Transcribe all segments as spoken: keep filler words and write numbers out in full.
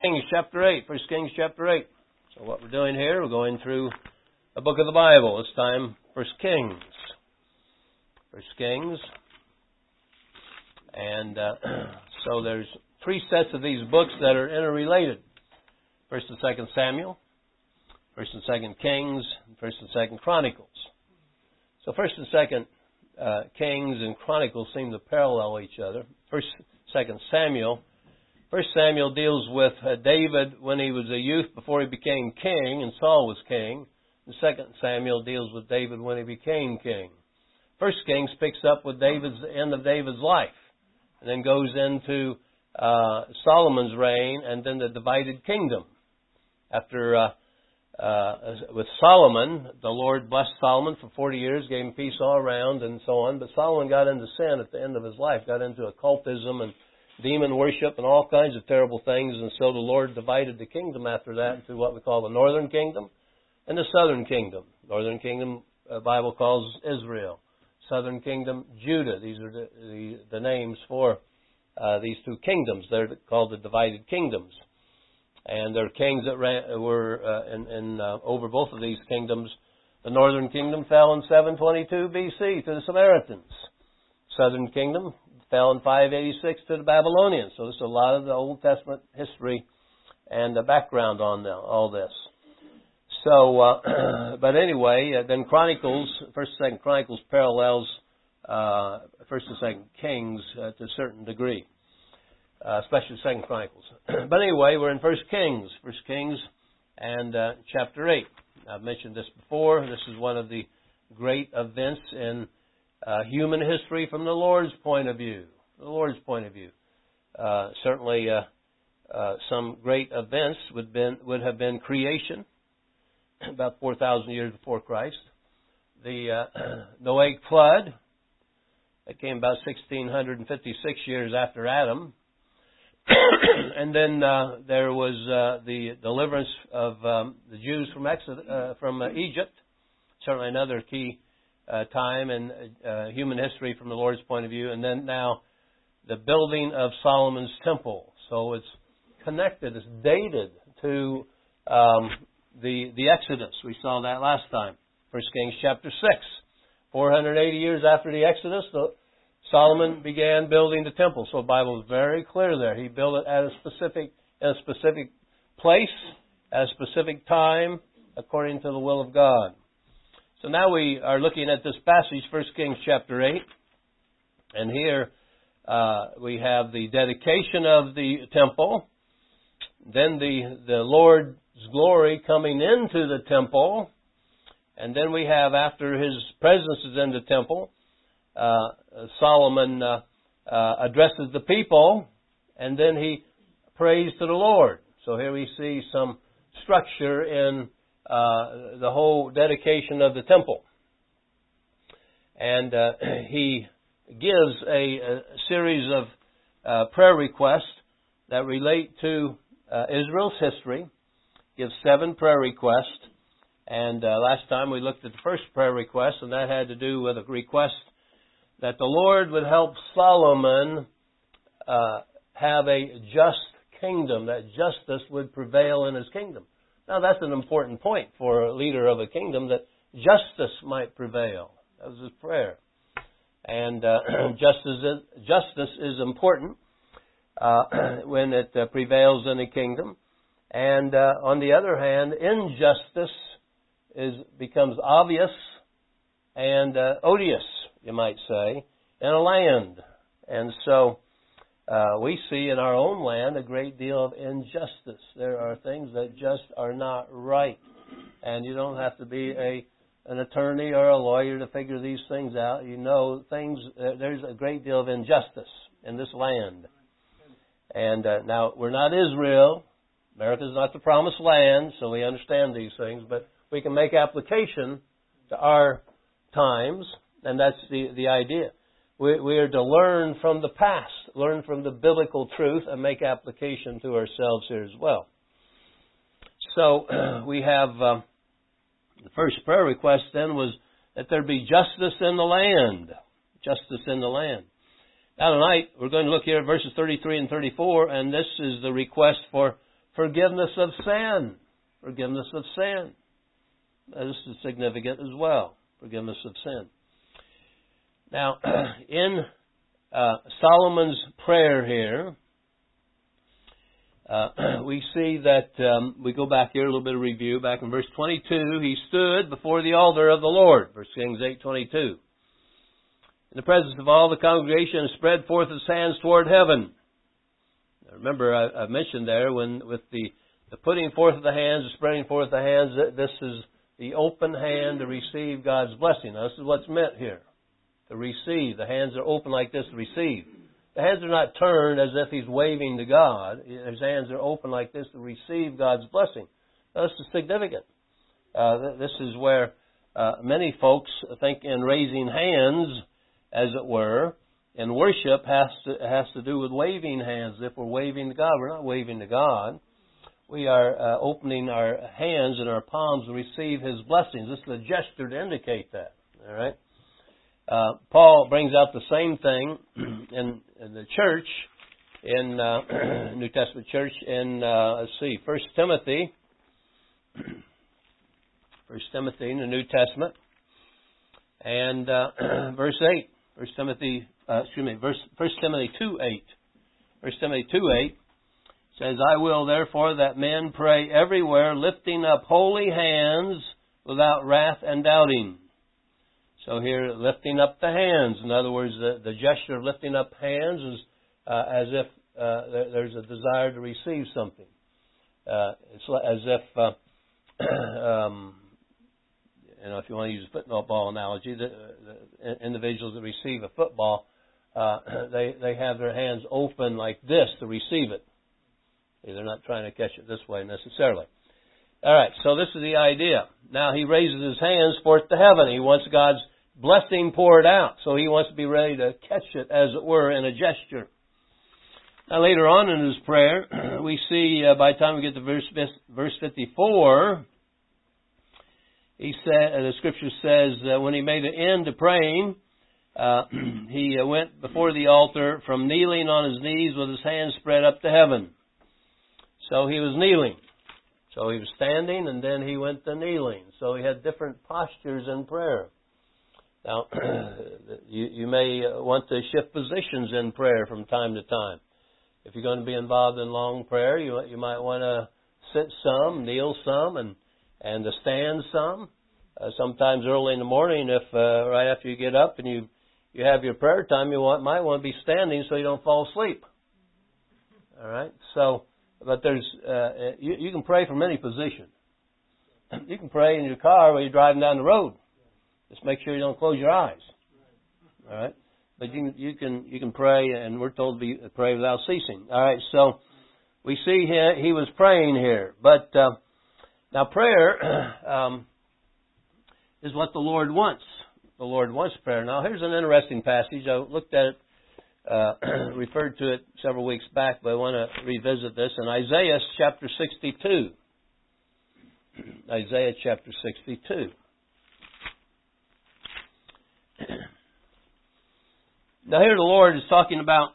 Kings chapter eight. First Kings chapter eight. So what we're doing here, we're going through a book of the Bible. This time, First Kings. First Kings. And uh, so there's three sets of these books that are interrelated. First and Second Samuel, First and Second Kings, and First and Second Chronicles. So First and Second uh, Kings and Chronicles seem to parallel each other. First, Second Samuel. First Samuel deals with uh, David when he was a youth before he became king, and Saul was king. And Second Samuel deals with David when he became king. First Kings picks up with David's the end of David's life, and then goes into uh, Solomon's reign, and then the divided kingdom. After uh, uh, with Solomon, the Lord blessed Solomon for forty years, gave him peace all around, and so on. But Solomon got into sin at the end of his life, got into occultism and demon worship and all kinds of terrible things, and so the Lord divided the kingdom after that into what we call the northern kingdom and the southern kingdom. Northern kingdom, the Bible calls Israel. Southern kingdom, Judah. These are the, the, the names for uh, these two kingdoms. They're called the divided kingdoms. And there are kings that ran, were uh, in, in uh, over both of these kingdoms. The northern kingdom fell in seven twenty-two B C to the Samaritans. Southern kingdom fell in five eighty-six to the Babylonians. So there's a lot of the Old Testament history and the background on the, all this. So, uh, but anyway, uh, then Chronicles, First and Second Chronicles parallels uh, First and Second Kings uh, to a certain degree, uh, especially Second Chronicles. But anyway, we're in First Kings, First Kings, and uh, chapter eight. I've mentioned this before. This is one of the great events in uh, human history from the Lord's point of view. The Lord's point of view. Uh, certainly, uh, uh, some great events would been would have been creation, about four thousand years before Christ. The uh, Noahic flood, that came about one thousand six hundred fifty-six years after Adam. And then uh, there was uh, the deliverance of um, the Jews from Exodus, uh, from uh, Egypt. Certainly another key uh, time in uh, human history from the Lord's point of view. And then now the building of Solomon's temple. So it's connected, it's dated to um, The, the Exodus. We saw that last time. First Kings chapter six. four hundred eighty years after the Exodus, the, Solomon began building the temple. So the Bible is very clear there. He built it at a specific, in a specific place, at a specific time, according to the will of God. So now we are looking at this passage, First Kings chapter eight. And here uh, we have the dedication of the temple. Then the, the Lord glory coming into the temple, and then we have, after his presence is in the temple, uh, Solomon uh, uh, addresses the people, and then he prays to the Lord. So here we see some structure in uh, the whole dedication of the temple. And uh, he gives a, a series of uh, prayer requests that relate to uh, Israel's history. Gives seven prayer requests, and uh, last time we looked at the first prayer request, and that had to do with a request that the Lord would help Solomon uh, have a just kingdom, that justice would prevail in his kingdom. Now that's an important point for a leader of a kingdom, that justice might prevail. That was his prayer. And uh, justice, is, justice is important uh, when it uh, prevails in a kingdom. And uh, on the other hand, injustice is becomes obvious and uh, odious, you might say, in a land. And so uh, we see in our own land a great deal of injustice. There are things that just are not right. And you don't have to be a an attorney or a lawyer to figure these things out. You know things. Uh, there's a great deal of injustice in this land. And uh, now, we're not Israel. America is not the promised land, so we understand these things, but we can make application to our times, and that's the, the idea. We, we are to learn from the past, learn from the biblical truth, and make application to ourselves here as well. So we have uh, the first prayer request then was that there be justice in the land. Justice in the land. Now tonight we're going to look here at verses thirty-three and thirty-four, and this is the request for forgiveness of sin. Forgiveness of sin. This is significant as well. Forgiveness of sin. Now, in uh, Solomon's prayer here, uh, we see that, um, we go back here, a little bit of review. Back in verse twenty-two, he stood before the altar of the Lord. First Kings eight twenty-two. In the presence of all the congregation, and spread forth his hands toward heaven. Now, remember, I, I mentioned there, when with the, the putting forth of the hands, the spreading forth of the hands, this is the open hand to receive God's blessing. Now, this is what's meant here. To receive. The hands are open like this to receive. The hands are not turned as if he's waving to God. His hands are open like this to receive God's blessing. Now, this is significant. Uh, this is where uh, many folks think in raising hands, as it were, in worship has to has to do with waving hands. If we're waving to God, we're not waving to God. We are uh, opening our hands and our palms to receive His blessings. This is a gesture to indicate that. All right. Uh, Paul brings out the same thing in, in the church, in uh, New Testament church, in uh, let's see, First Timothy, First Timothy in the New Testament, and uh, verse eight. First Timothy, uh, excuse me, verse, First Timothy two eight. First Timothy two eight says, I will therefore that men pray everywhere, lifting up holy hands without wrath and doubting. So here, lifting up the hands. In other words, the, the gesture of lifting up hands is uh, as if uh, there, there's a desire to receive something. Uh, it's as if, uh, um, you know, if you want to use a football analogy, the, the individuals that receive a football, uh, they they have their hands open like this to receive it. They're not trying to catch it this way necessarily. All right, so this is the idea. Now he raises his hands forth to heaven. He wants God's blessing poured out, so he wants to be ready to catch it, as it were, in a gesture. Now later on in his prayer, we see uh, by the time we get to verse verse fifty-four. He said, uh, the scripture says, uh, when he made an end to praying, uh, he uh, went before the altar from kneeling on his knees with his hands spread up to heaven. So he was kneeling. So he was standing, and then he went to kneeling. So he had different postures in prayer. Now, you, you may want to shift positions in prayer from time to time. If you're going to be involved in long prayer, you you might want to sit some, kneel some, and and to stand some. Uh, sometimes early in the morning, if uh, right after you get up and you you have your prayer time, you want, might want to be standing so you don't fall asleep. All right. So, but there's uh, you, you can pray from any position. You can pray in your car while you're driving down the road. Just make sure you don't close your eyes. All right. But you you can you can pray, and we're told to be pray without ceasing. All right. So we see here he was praying here, but. Uh, Now, prayer um, is what the Lord wants. The Lord wants prayer. Now, here's an interesting passage. I looked at it, uh, referred to it several weeks back, but I want to revisit this in Isaiah chapter sixty-two. Isaiah chapter sixty-two. Now, here the Lord is talking about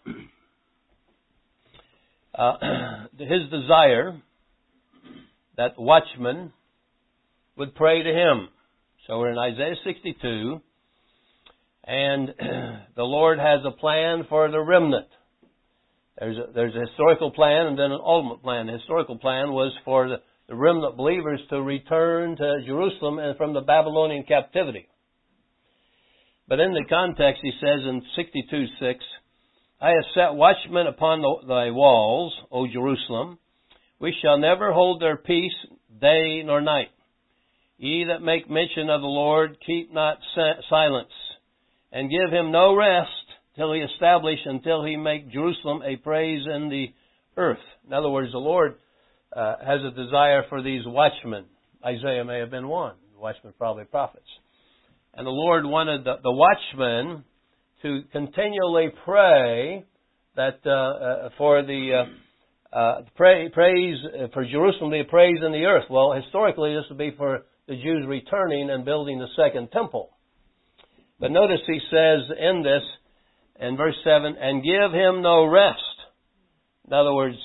uh, His desire that the watchman would pray to Him. So we're in Isaiah sixty-two, and the Lord has a plan for the remnant. There's a, there's a historical plan and then an ultimate plan. The historical plan was for the, the remnant believers to return to Jerusalem and from the Babylonian captivity. But in the context, he says in sixty-two six, I have set watchmen upon the, thy walls, O Jerusalem, which shall never hold their peace day nor night. Ye that make mention of the Lord, keep not silence, and give Him no rest till He establish, until He make Jerusalem a praise in the earth. In other words, the Lord uh, has a desire for these watchmen. Isaiah may have been one. The watchmen probably prophets. And the Lord wanted the, the watchmen to continually pray that uh, uh, for the... Uh, Uh, pray, praise for Jerusalem, the praise in the earth. Well, historically, this would be for the Jews returning and building the second temple. But notice he says in this, in verse seven, and give Him no rest. In other words,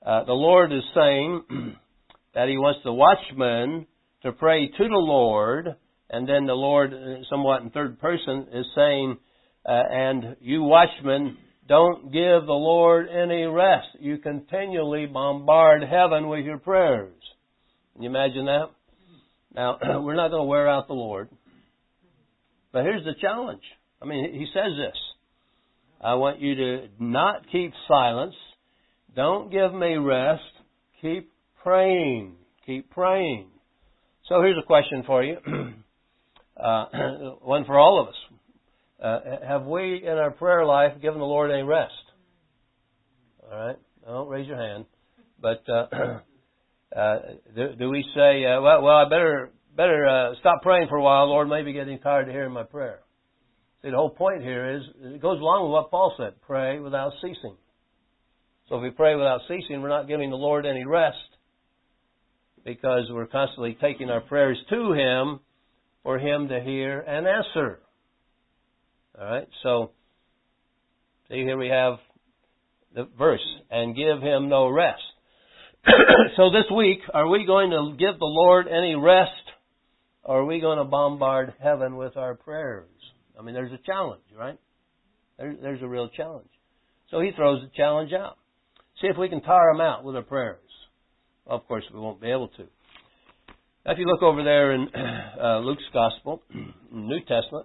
Uh, the Lord is saying that He wants the watchman to pray to the Lord, and then the Lord, somewhat in third person, is saying, uh, and you watchmen, don't give the Lord any rest. You continually bombard heaven with your prayers. Can you imagine that? Now, we're not going to wear out the Lord. But here's the challenge. I mean, He says this. I want you to not keep silence. Don't give me rest. Keep praying. Keep praying. So here's a question for you. uh, one for all of us. Uh, have we, in our prayer life, given the Lord any rest? All right. Don't raise your hand. But uh, uh, do, do we say, uh, well, well, I better better uh, stop praying for a while. Lord may be getting tired of hearing my prayer. See, the whole point here is, it goes along with what Paul said, pray without ceasing. So if we pray without ceasing, we're not giving the Lord any rest, because we're constantly taking our prayers to Him for Him to hear and answer. All right, so see, here we have the verse, and give Him no rest. So this week, are we going to give the Lord any rest, or are we going to bombard heaven with our prayers? I mean, there's a challenge, right? There, there's a real challenge. So He throws the challenge out. See if we can tire Him out with our prayers. Well, of course, we won't be able to. Now, if you look over there in uh, Luke's Gospel, New Testament,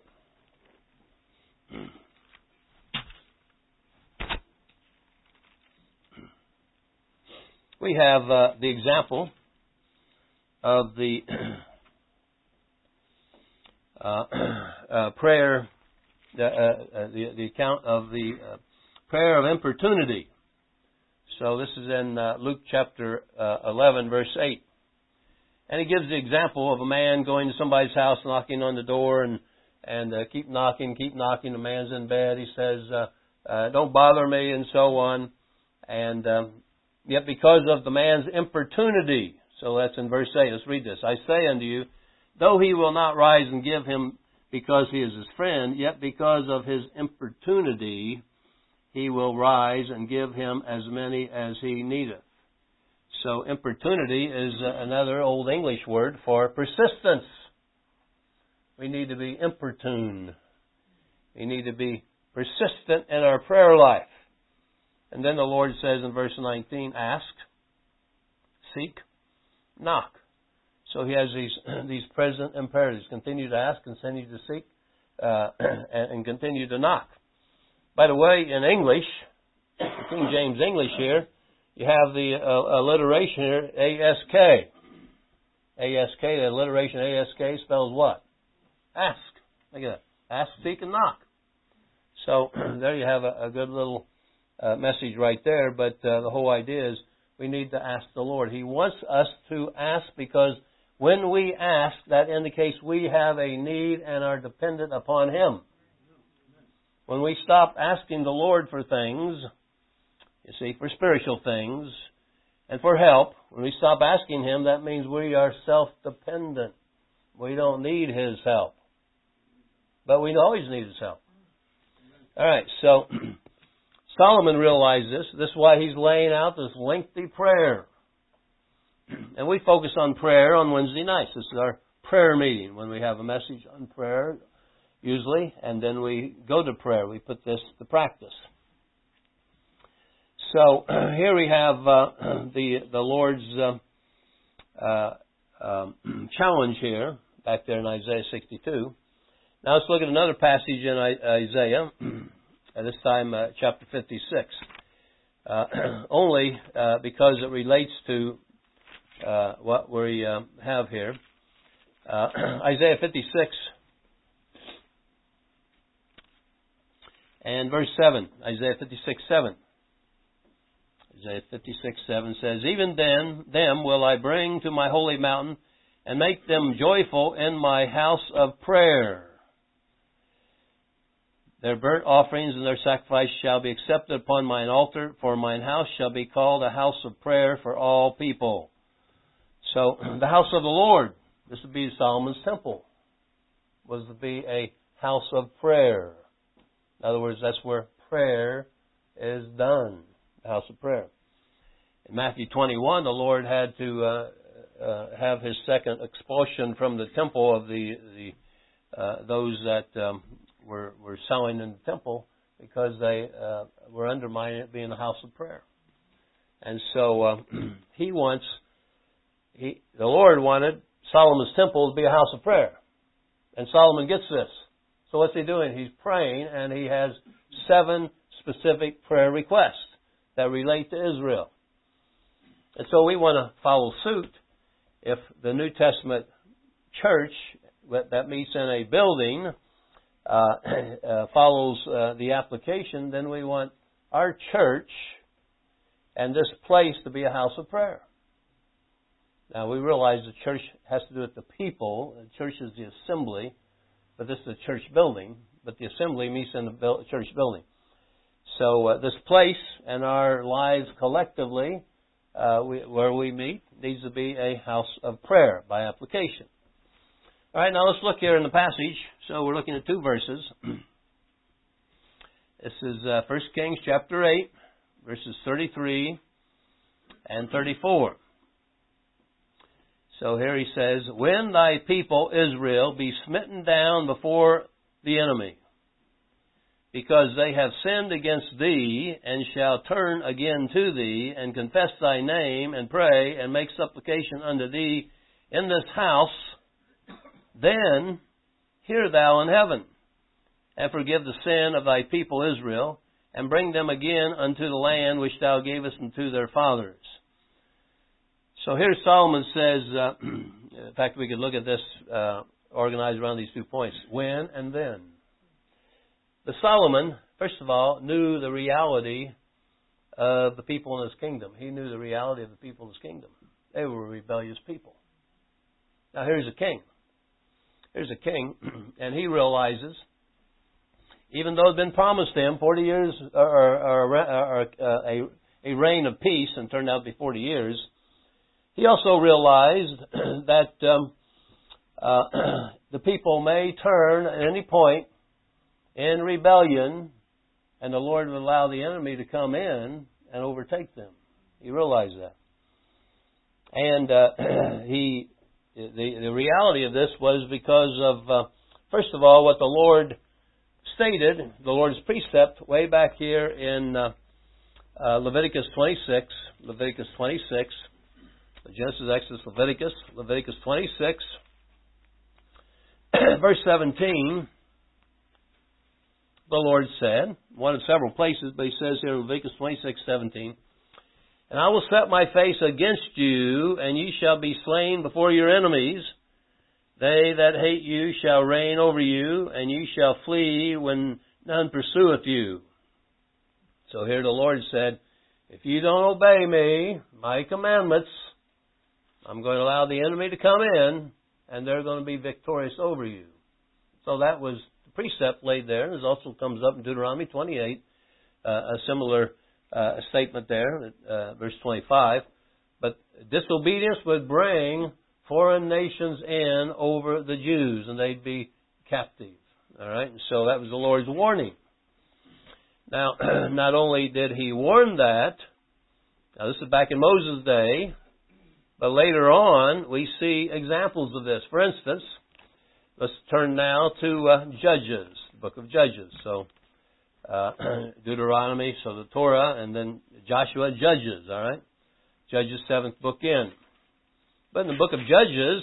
we have uh, the example of the uh, uh, prayer, uh, uh, the, the account of the uh, prayer of importunity. So this is in uh, Luke chapter uh, eleven, verse eight. And he gives the example of a man going to somebody's house, knocking on the door, and and uh, keep knocking, keep knocking. The man's in bed. He says, uh, uh, don't bother me, and so on. And um, yet because of the man's importunity, so that's in verse eight. Let's read this. I say unto you, though he will not rise and give him because he is his friend, yet because of his importunity he will rise and give him as many as he needeth. So importunity is another Old English word for persistence. We need to be importune. We need to be persistent in our prayer life. And then the Lord says in verse nineteen, ask, seek, knock. So He has these these present imperatives. Continue to ask, continue to seek, uh, and, and continue to knock. By the way, in English, King James English here, you have the uh, alliteration here, A S K. A S K, the alliteration A S K spells what? Ask. Look at that. Ask, seek, and knock. So there you have a, a good little uh, message right there, but uh, the whole idea is we need to ask the Lord. He wants us to ask because when we ask, that indicates we have a need and are dependent upon Him. When we stop asking the Lord for things, you see, for spiritual things, and for help, when we stop asking Him, that means we are self-dependent. We don't need His help. But we always need His help. All right, so Solomon realized this. This is why he's laying out this lengthy prayer. And we focus on prayer on Wednesday nights. This is our prayer meeting when we have a message on prayer, usually, and then we go to prayer. We put this to practice. So here we have uh, the the Lord's uh, uh, um, challenge here, back there in Isaiah sixty-two. Now let's look at another passage in Isaiah, at this time uh, chapter fifty-six. Uh, only uh, because it relates to uh, what we uh, have here. Uh, Isaiah fifty-six and verse seven. Isaiah fifty-six, seven. Isaiah fifty-six, seven says, even then, them will I bring to my holy mountain and make them joyful in my house of prayer. Their burnt offerings and their sacrifice shall be accepted upon mine altar, for mine house shall be called a house of prayer for all people. So, the house of the Lord, this would be Solomon's temple, was to be a house of prayer. In other words, that's where prayer is done, the house of prayer. In Matthew twenty-one, the Lord had to uh, uh, have His second expulsion from the temple of the the uh, those that um, were were selling in the temple because they uh, were undermining it being a house of prayer. And so uh, He wants he the Lord wanted Solomon's temple to be a house of prayer, and Solomon gets this. So what's he doing? He's praying, and he has seven specific prayer requests that relate to Israel. And so we want to follow suit. If the New Testament church that meets in a building uh, uh, follows uh, the application, then we want our church and this place to be a house of prayer. Now we realize the church has to do with the people. The church is the assembly, but this is a church building. But the assembly meets in the church building. So uh, this place and our lives collectively, uh, we, where we meet, needs to be a house of prayer by application. All right, now let's look here in the passage. So we're looking at two verses. This is uh, First Kings chapter eight, verses thirty-three and thirty-four. So here he says, "When thy people Israel be smitten down before the enemy, because they have sinned against thee, and shall turn again to thee, and confess thy name, and pray, and make supplication unto thee in this house, then hear thou in heaven, and forgive the sin of thy people Israel, and bring them again unto the land which thou gavest unto their fathers." So here Solomon says, uh, in fact, we could look at this uh, organized around these two points, when and then. But Solomon, first of all, knew the reality of the people in his kingdom. He knew the reality of the people in his kingdom. They were a rebellious people. Now here's a king. Here's a king, and he realizes, even though it had been promised him forty years, or, or, or, or uh, a, a reign of peace, and turned out to be forty years, he also realized that um, uh, the people may turn at any point in rebellion, and the Lord would allow the enemy to come in and overtake them. He realized that. And uh, he, the, the reality of this was because of, uh, first of all, what the Lord stated, the Lord's precept, way back here in uh, uh, Leviticus twenty-six, Leviticus twenty-six, Genesis, Exodus, Leviticus, Leviticus twenty-six, verse seventeen, the Lord said, one of several places, but he says here in Leviticus twenty-six, seventeen, "And I will set my face against you, and ye shall be slain before your enemies. They that hate you shall reign over you, and ye shall flee when none pursueth you." So here the Lord said, if you don't obey me, my commandments, I'm going to allow the enemy to come in, and they're going to be victorious over you. So that was the precept laid there. It also comes up in Deuteronomy twenty-eight, uh, a similar uh, statement there, uh, verse twenty-five. But disobedience would bring foreign nations in over the Jews, and they'd be captive. All right, and so that was the Lord's warning. Now, not only did He warn that, now this is back in Moses' day, but later on, we see examples of this. For instance, let's turn now to uh, Judges, the book of Judges. So, uh, Deuteronomy, so the Torah, and then Joshua, Judges, all right? Judges, seventh book in. But in the book of Judges,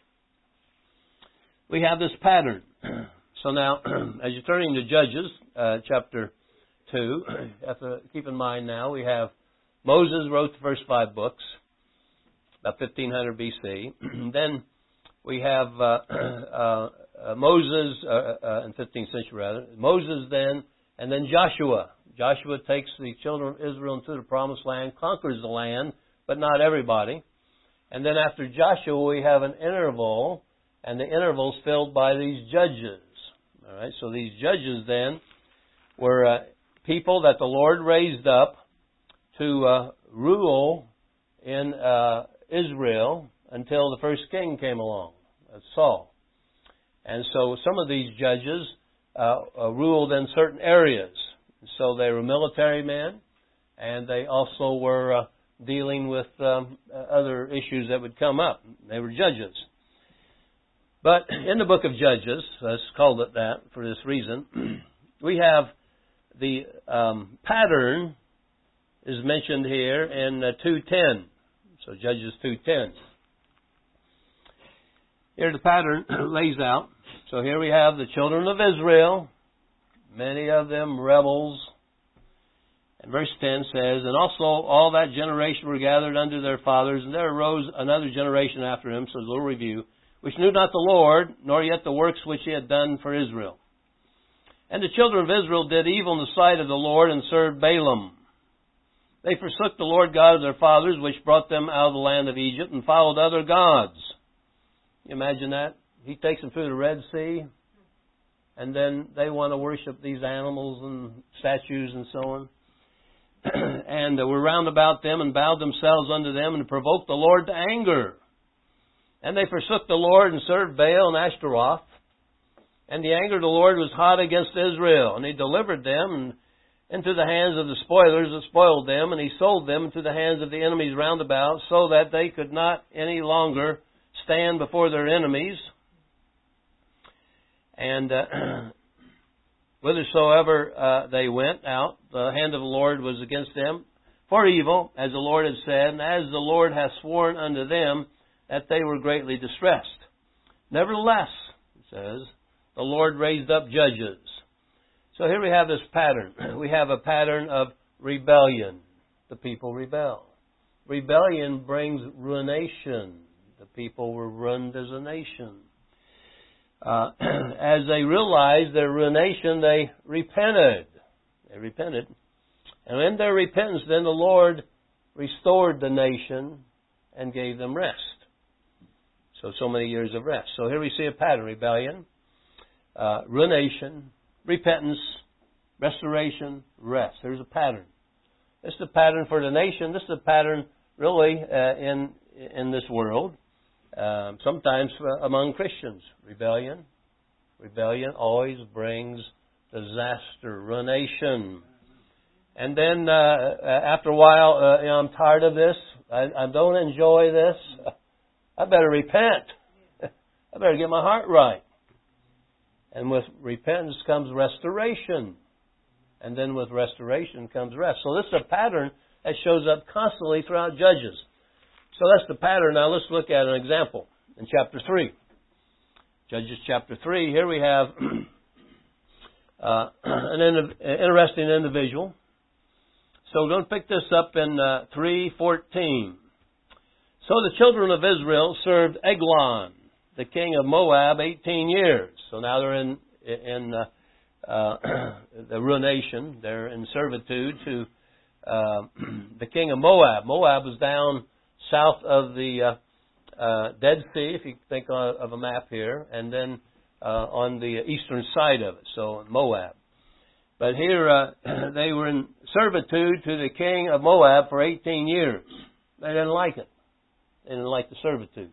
we have this pattern. So now, as you're turning to Judges, uh, chapter two, you have to keep in mind now, we have Moses wrote the first five books, about fifteen hundred B C. Then we have uh, uh, uh, Moses, uh, uh, in fifteenth century rather, Moses then, and then Joshua. Joshua takes the children of Israel into the promised land, conquers the land, but not everybody. And then after Joshua, we have an interval, and the interval's filled by these judges. All right, so these judges then were uh, people that the Lord raised up to uh, rule in uh, Israel until the first king came along, that's Saul. And so some of these judges uh, uh, ruled in certain areas. So they were military men, and they also were uh, dealing with um, other issues that would come up. They were judges. But in the book of Judges, let's call it that for this reason, we have the um, pattern is mentioned here in uh, two ten. So Judges two ten. Here the pattern lays out. So here we have the children of Israel, many of them rebels. And verse ten says, and also all that generation were gathered unto their fathers, and there arose another generation after him, so a little review, which knew not the Lord, nor yet the works which he had done for Israel. And the children of Israel did evil in the sight of the Lord, and served Balaam. They forsook the Lord God of their fathers, which brought them out of the land of Egypt, and followed other gods. You imagine that? He takes them through the Red Sea, and then they want to worship these animals and statues and so on. And were round about them, and bowed themselves unto them, and provoked the Lord to anger. And they forsook the Lord, and served Baal and Ashtaroth. And the anger of the Lord was hot against Israel, and he delivered them into the hands of the spoilers that spoiled them, and he sold them into the hands of the enemies round about, so that they could not any longer stand before their enemies. And uh, whithersoever uh, they went out, the hand of the Lord was against them for evil, as the Lord had said, and as the Lord hath sworn unto them, that they were greatly distressed. Nevertheless, it says, the Lord raised up judges. So here we have this pattern. We have a pattern of rebellion. The people rebel. Rebellion brings ruination. The people were ruined as a nation. Uh, as they realized their ruination, they repented. They repented. And in their repentance, then the Lord restored the nation and gave them rest. So, so many years of rest. So here we see a pattern. Rebellion, uh, ruination, repentance, restoration, rest. There's a pattern. This is the pattern for the nation. This is the pattern really uh, in in this world. Um, sometimes uh, among Christians. Rebellion. Rebellion always brings disaster, ruination. And then uh, after a while, uh, you know, I'm tired of this. I, I don't enjoy this. I better repent. I better get my heart right. And with repentance comes restoration. And then with restoration comes rest. So this is a pattern that shows up constantly throughout Judges. So that's the pattern. Now let's look at an example in chapter three. Judges chapter three. Here we have uh, an interesting individual. So we're going to pick this up in uh, three fourteen. So the children of Israel served Eglon, the king of Moab, eighteen years. So now they're in in uh, uh, the ruination. They're in servitude to uh, the king of Moab. Moab was down south of the uh, uh, Dead Sea, if you think of a map here, and then uh, on the eastern side of it, so Moab. But here uh, they were in servitude to the king of Moab for eighteen years. They didn't like it. They didn't like the servitude.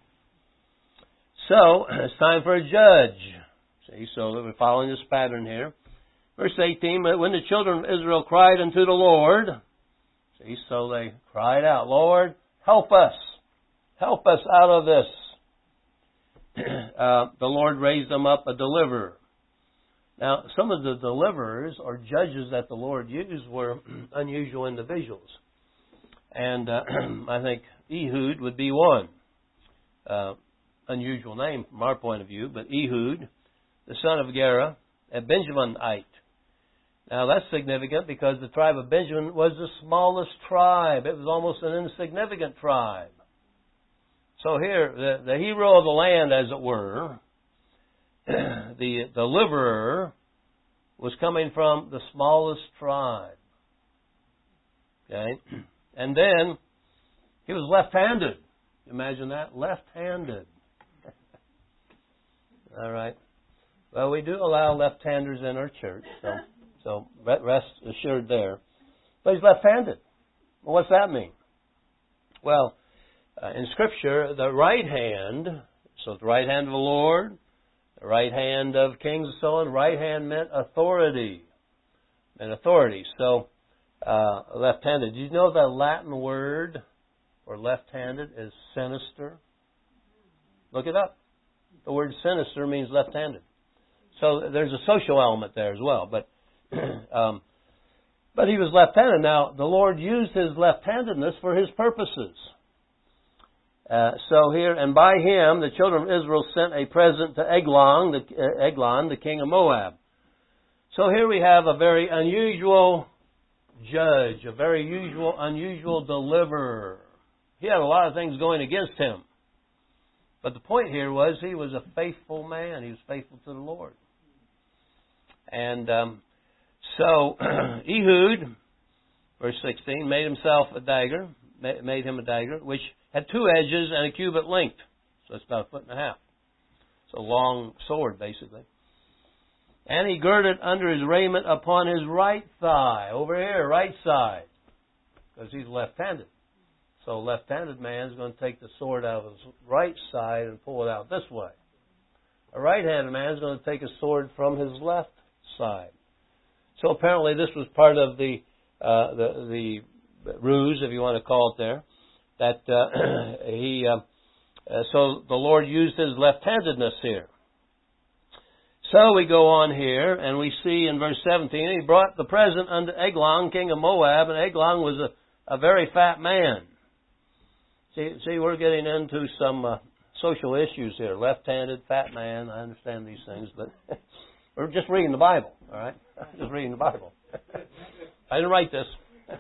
So it's time for a judge. See, so we're following this pattern here. Verse eighteen, but when the children of Israel cried unto the Lord, see, so they cried out, Lord, help us. Help us out of this. uh, the Lord raised them up a deliverer. Now, some of the deliverers or judges that the Lord used were unusual individuals. And uh, I think Ehud would be one. Uh, unusual name from our point of view, but Ehud, the son of Gera, a Benjaminite. Now that's significant because the tribe of Benjamin was the smallest tribe. It was almost an insignificant tribe. So here, the, the hero of the land, as it were, the deliverer, was coming from the smallest tribe. Okay? And then he was left-handed. Imagine that, left-handed. All right. Well, we do allow left-handers in our church, so so rest assured there. But he's left-handed. Well, what's that mean? Well, uh, in Scripture, the right hand, so the right hand of the Lord, the right hand of kings and so on, right hand meant authority. Meant authority. So, uh, left-handed. Do you know the Latin word or left-handed is sinister. Look it up. The word sinister means left-handed. So there's a social element there as well. But um, but he was left-handed. Now, the Lord used his left-handedness for his purposes. Uh, so here, and by him, the children of Israel sent a present to Eglon, the, uh, Eglon, the king of Moab. So here we have a very unusual judge, a very usual, unusual deliverer. He had a lot of things going against him. But the point here was he was a faithful man. He was faithful to the Lord. And um, so Ehud, verse sixteen, made himself a dagger, made him a dagger, which had two edges and a cubit length. So it's about a foot and a half. It's a long sword, basically. And he girded under his raiment upon his right thigh, over here, right side, because he's left-handed. So a left-handed man is going to take the sword out of his right side and pull it out this way. A right-handed man is going to take a sword from his left side. So apparently this was part of the uh, the, the ruse, if you want to call it there, that uh, he. Uh, uh, so the Lord used his left-handedness here. So we go on here, and we see in verse seventeen, he brought the present unto Eglon, king of Moab, and Eglon was a, a very fat man. See, see, we're getting into some uh, social issues here. Left-handed, fat man, I understand these things, but we're just reading the Bible, all right? Just reading the Bible. I didn't write this.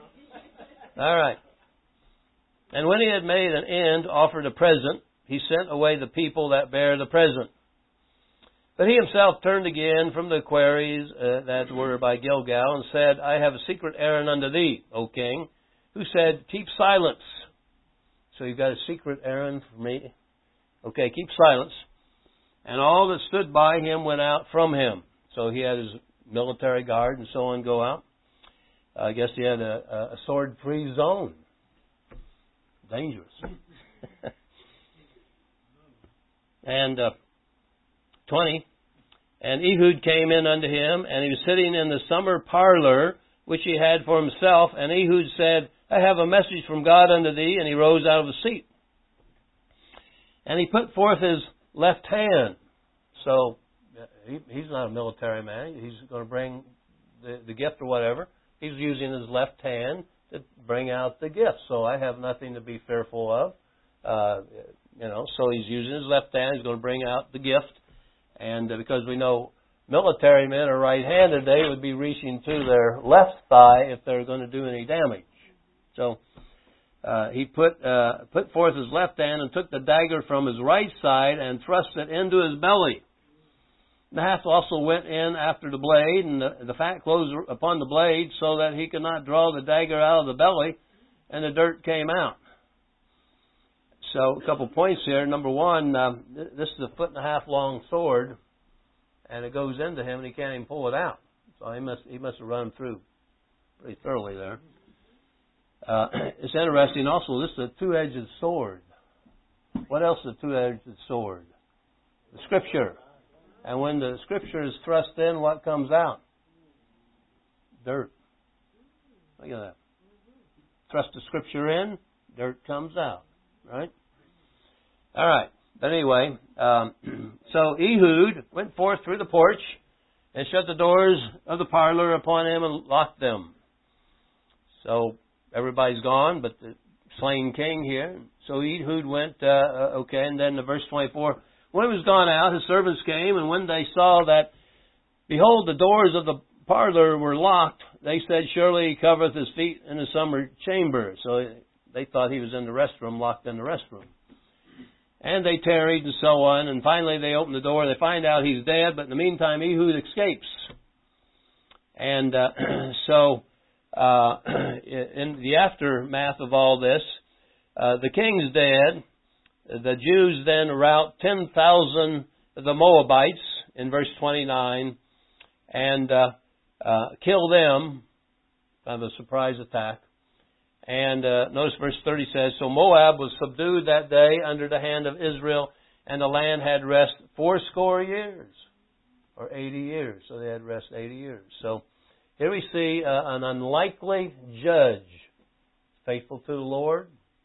All right. And when he had made an end, offered a present, he sent away the people that bare the present. But he himself turned again from the quarries uh, that were by Gilgal and said, I have a secret errand unto thee, O king, who said, keep silence. So you've got a secret errand for me. Okay, keep silence. And all that stood by him went out from him. So he had his military guard and so on go out. I guess he had a, a sword-free zone. Dangerous. and uh, twenty, and Ehud came in unto him, and he was sitting in the summer parlor, which he had for himself. And Ehud said, I have a message from God unto thee. And he rose out of the seat. And he put forth his left hand. So he, he's not a military man. He's going to bring the, the gift or whatever. He's using his left hand to bring out the gift. So I have nothing to be fearful of. Uh, you know, so he's using his left hand. He's going to bring out the gift. And uh, because we know military men are right-handed, they would be reaching to their left thigh if they're going to do any damage. So uh, he put uh, put forth his left hand and took the dagger from his right side and thrust it into his belly. The haft also went in after the blade, and the, the fat closed upon the blade, so that he could not draw the dagger out of the belly, and the dirt came out. So a couple points here. Number one, uh, this is a foot and a half long sword, and it goes into him, and he can't even pull it out. So he must he must have run through pretty thoroughly there. Uh, it's interesting also, this is a two-edged sword. What else is a two-edged sword? The Scripture. And when the Scripture is thrust in, what comes out? Dirt. Look at that. Thrust the Scripture in, dirt comes out. Right? All right. But anyway, um, so Ehud went forth through the porch and shut the doors of the parlor upon him and locked them. So everybody's gone, but the slain king here. So Ehud went, uh, okay, and then the verse twenty-four, when he was gone out, his servants came, and when they saw that, behold, the doors of the parlor were locked, they said, surely he covereth his feet in the summer chamber. So they thought he was in the restroom, locked in the restroom. And they tarried and so on, and finally they open the door, they find out he's dead, but in the meantime Ehud escapes. And uh, so... Uh, in the aftermath of all this, uh, the king's dead. The Jews then rout ten thousand of the Moabites in verse twenty-nine and uh, uh, kill them. Kind of a surprise attack. And uh, notice verse thirty says, so Moab was subdued that day under the hand of Israel, and the land had rest fourscore years, or eighty years. So they had rest eighty years. So here we see uh, an unlikely judge, faithful to the Lord,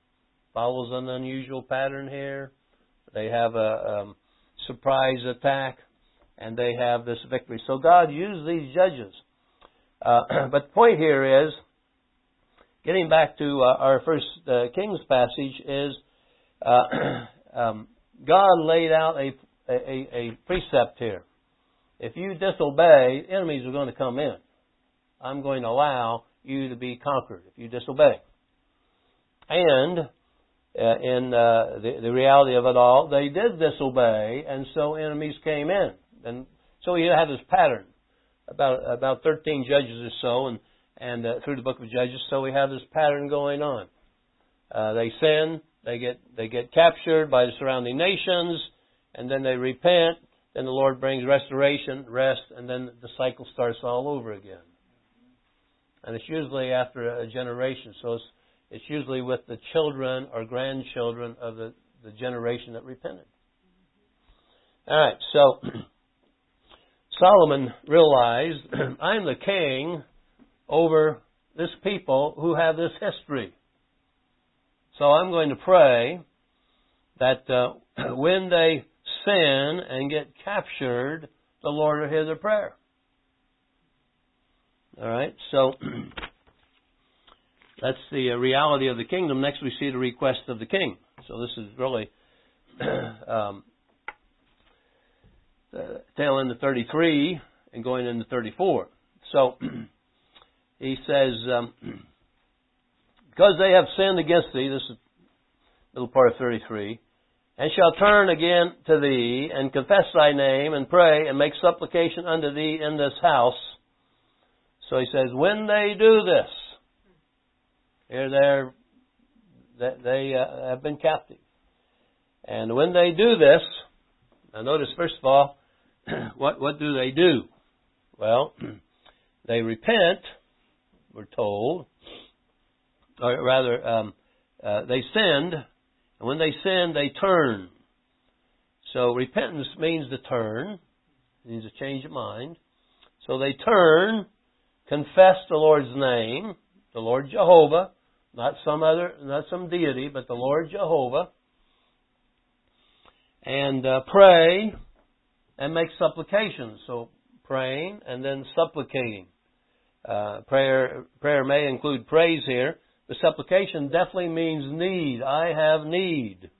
follows an unusual pattern here. They have a um, surprise attack, and they have this victory. So God used these judges. Uh, but the point here is, getting back to uh, our first uh, Kings passage, is uh, um, God laid out a, a, a precept here. If you disobey, enemies are going to come in. I'm going to allow you to be conquered if you disobey. And uh, in uh, the, the reality of it all, they did disobey, and so enemies came in. And so we have this pattern, about about thirteen judges or so, and and uh, through the book of Judges. So we have this pattern going on. Uh, they sin, they get they get captured by the surrounding nations, and then they repent. Then the Lord brings restoration, rest, and then the cycle starts all over again. And it's usually after a generation. So it's, it's usually with the children or grandchildren of the, the generation that repented. All right, so Solomon realized, I'm the king over this people who have this history. So I'm going to pray that uh, when they sin and get captured, the Lord will hear their prayer. All right, so that's the reality of the kingdom. Next, we see the request of the king. So this is really um, the tail end of thirty-three and going into thirty-four. So he says, um, because they have sinned against thee, this is a little part of thirty-three, and shall turn again to thee, and confess thy name, and pray, and make supplication unto thee in this house. So he says, when they do this, here they're, they uh, have been captive. And when they do this, now notice first of all, what, what do they do? Well, they repent, we're told, or rather, um, uh, they sinned, and when they sin, they turn. So repentance means to turn. It means a change of mind. So they turn, confess the Lord's name, the Lord Jehovah, not some other, not some deity, but the Lord Jehovah, and uh, pray and make supplications. So praying and then supplicating. Uh, prayer, prayer may include praise here. The supplication definitely means need. I have need.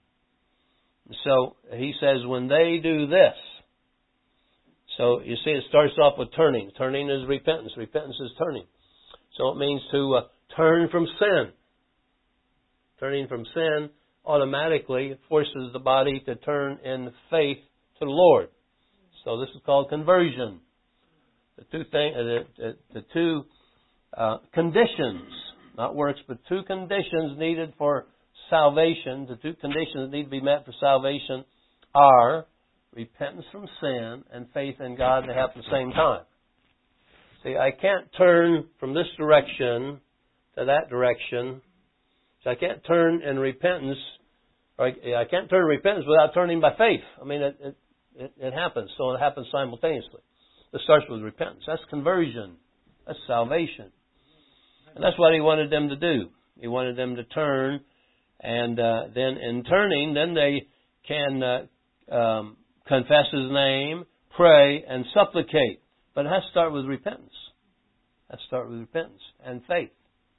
So he says, when they do this. So you see, it starts off with turning. Turning is repentance. Repentance is turning. So it means to uh, turn from sin. Turning from sin automatically forces the body to turn in faith to the Lord. So this is called conversion. The two thing, uh, the, the, the two uh, conditions. Not works, but two conditions needed for salvation. The two conditions that need to be met for salvation are repentance from sin and faith in God. They happen at the same time. See, I can't turn from this direction to that direction. So I can't turn in repentance, or I, I can't turn in repentance without turning by faith. I mean, it, it, it, it happens. So it happens simultaneously. It starts with repentance. That's conversion. That's salvation. And that's what he wanted them to do. He wanted them to turn, and uh, then in turning, then they can uh, um, confess his name, pray, and supplicate. But it has to start with repentance. It has to start with repentance and faith.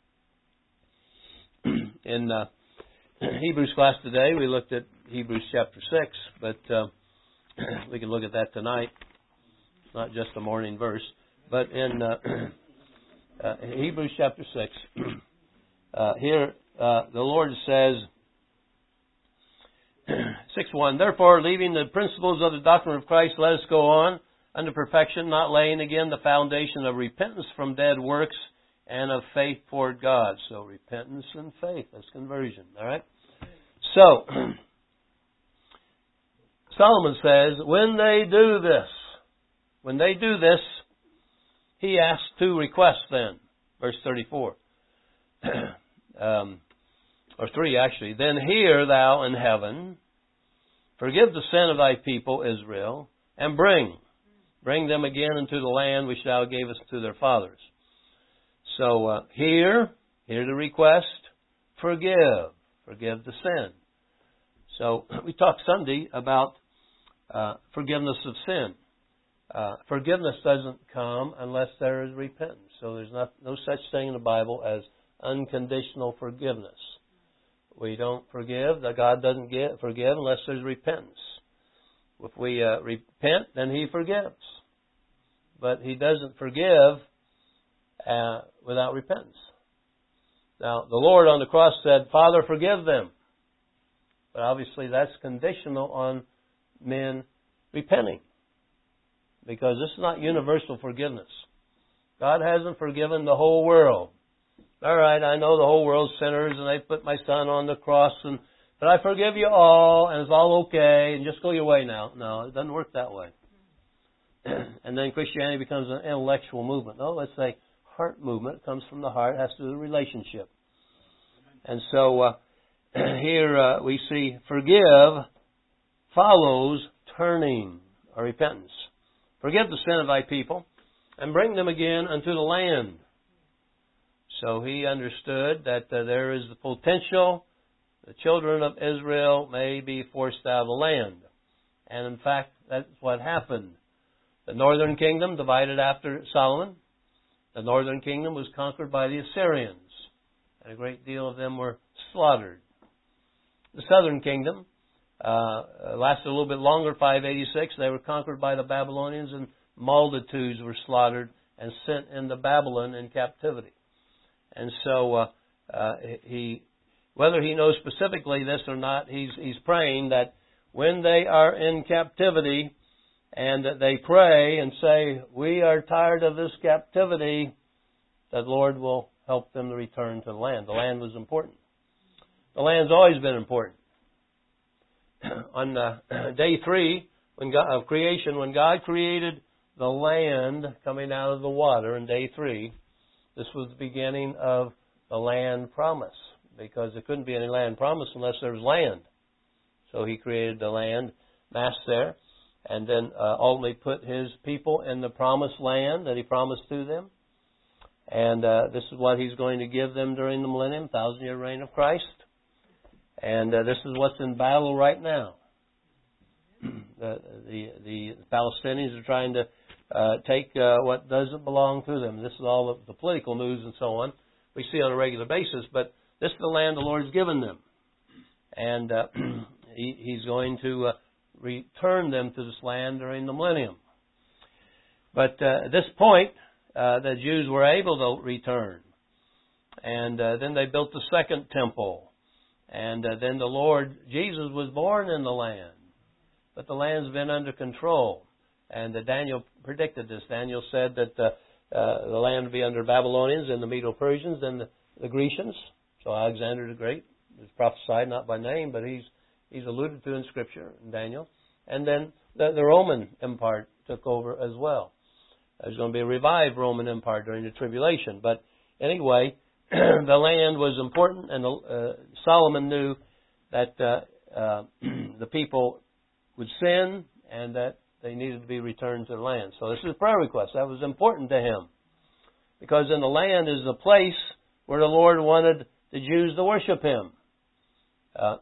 In uh, Hebrews class today, we looked at Hebrews chapter six, but uh, we can look at that tonight. It's not just a morning verse. But in uh, uh, Hebrews chapter six, uh, here uh, the Lord says, six one, therefore, leaving the principles of the doctrine of Christ, let us go on unto perfection, not laying again the foundation of repentance from dead works and of faith toward God. So repentance and faith, that's conversion. All right? So, Solomon says, when they do this, when they do this, he asks two requests then. Verse thirty-four. um, or three actually. Then hear thou in heaven, forgive the sin of thy people Israel, and bring, bring them again into the land which thou gavest to their fathers. So uh, hear, hear the request, forgive, Forgive the sin. So we talked Sunday about uh, forgiveness of sin. Uh, forgiveness doesn't come unless there is repentance. So there's not, no such thing in the Bible as unconditional forgiveness. We don't forgive, that God doesn't get, forgive unless there's repentance. If we uh, repent, then He forgives. But He doesn't forgive uh, without repentance. Now, the Lord on the cross said, Father, forgive them. But obviously that's conditional on men repenting. Because this is not universal forgiveness. God hasn't forgiven the whole world. All right, I know the whole world's sinners and they put my son on the cross, and but I forgive you all and it's all okay and just go your way now. No, it doesn't work that way. And then Christianity becomes an intellectual movement. No, let's say heart movement. It comes from the heart. It has to do with relationship. And so uh, here uh, we see forgive follows turning or repentance. Forgive the sin of thy people and bring them again unto the land. So he understood that uh, there is the potential the children of Israel may be forced out of the land. And in fact, that's what happened. The northern kingdom divided after Solomon. The northern kingdom was conquered by the Assyrians. And a great deal of them were slaughtered. The southern kingdom uh, lasted a little bit longer, five eighty-six. They were conquered by the Babylonians, and multitudes were slaughtered and sent into Babylon in captivity. And so uh, uh, he, whether he knows specifically this or not, he's he's praying that when they are in captivity and that they pray and say, we are tired of this captivity, that the Lord will help them to return to the land. The land was important. The land's always been important. On uh, day three when God, of creation, when God created the land coming out of the water in day three, this was the beginning of the land promise, because there couldn't be any land promise unless there was land. So He created the land mass there, and then uh, ultimately put His people in the promised land that He promised to them. And uh, this is what He's going to give them during the millennium, thousand-year reign of Christ. And uh, this is what's in battle right now. the, the the Palestinians are trying to Uh, take uh, what doesn't belong to them. This is all of the political news and so on we see on a regular basis, but this is the land the Lord's given them. And uh, he, He's going to uh, return them to this land during the millennium. But uh, at this point, uh, the Jews were able to return. And uh, then they built the second temple. And uh, then the Lord Jesus was born in the land. But the land's been under control. And uh, Daniel predicted this. Daniel said that uh, uh, the land would be under Babylonians and the Medo-Persians and the, the Grecians. So Alexander the Great is prophesied, not by name, but he's he's alluded to in Scripture, in Daniel. And then the, the Roman Empire took over as well. There's going to be a revived Roman Empire during the tribulation. But anyway, the land was important, and uh, Solomon knew that uh, uh, the people would sin and that they needed to be returned to the land. So this is a prayer request. That was important to him. Because in the land is the place where the Lord wanted the Jews to worship Him. Uh,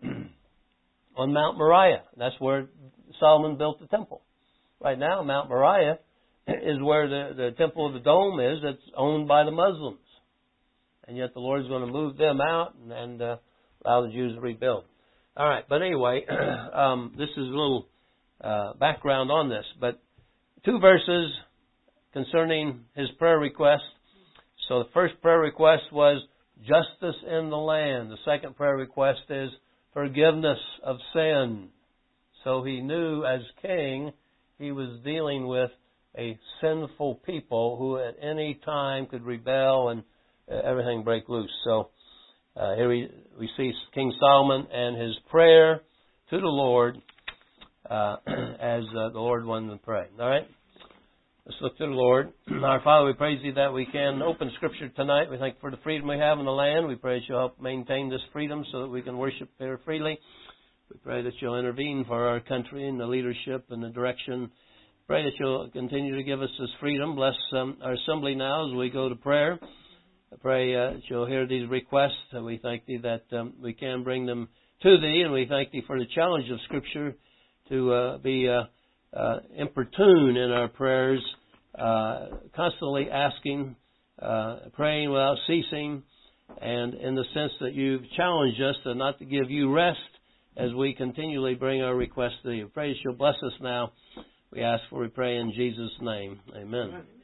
on Mount Moriah. That's where Solomon built the temple. Right now, Mount Moriah is where the, the temple of the dome is that's owned by the Muslims. And yet the Lord's going to move them out and, and uh, allow the Jews to rebuild. All right. But anyway, um, this is a little Uh, background on this, but two verses concerning his prayer request. So the first prayer request was justice in the land. The second prayer request is forgiveness of sin. So he knew as king he was dealing with a sinful people who at any time could rebel and uh, everything break loose. So uh, here we, we see King Solomon and his prayer to the Lord Uh, as uh, the Lord wanted them to pray. All right? Let's look to the Lord. Our Father, we praise Thee that we can open Scripture tonight. We thank You for the freedom we have in the land. We pray that You'll help maintain this freedom so that we can worship here freely. We pray that You'll intervene for our country and the leadership and the direction. Pray that You'll continue to give us this freedom. Bless um, our assembly now as we go to prayer. I pray uh, that You'll hear these requests. Uh, we thank Thee that um, we can bring them to Thee, and we thank Thee for the challenge of Scripture to uh, be uh, uh, importune in our prayers, uh, constantly asking, uh, praying without ceasing, and in the sense that You've challenged us to not to give You rest as we continually bring our requests to Thee. I pray that You'll bless us now. We ask for, we pray in Jesus' name. Amen. Amen.